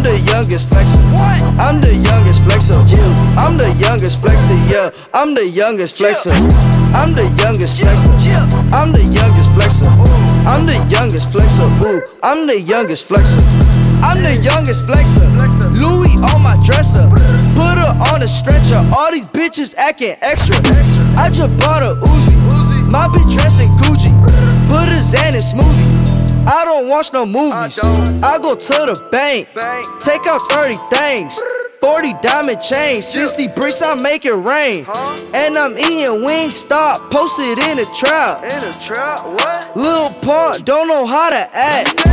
the youngest flexer. I'm the youngest flexer. I'm the youngest flexer, yeah. I'm the youngest flexer. I'm the youngest flexer. I'm the youngest flexer. I'm the youngest flexer. Ooh, I'm the youngest flexer. I'm the youngest flexer. Louis on my dresser. Put her on a stretcher. All these bitches acting extra. I just bought a Uzi. My bitch dressing Gucci. Put a Xan in smoothie. I don't watch no movies. I go to the bank. Take out 30 things. 40 diamond chains, 60 bricks, I make it rain. And I'm eating Wingstop, posted in the trap. In a trap, what? Lil Pump, don't know how to act.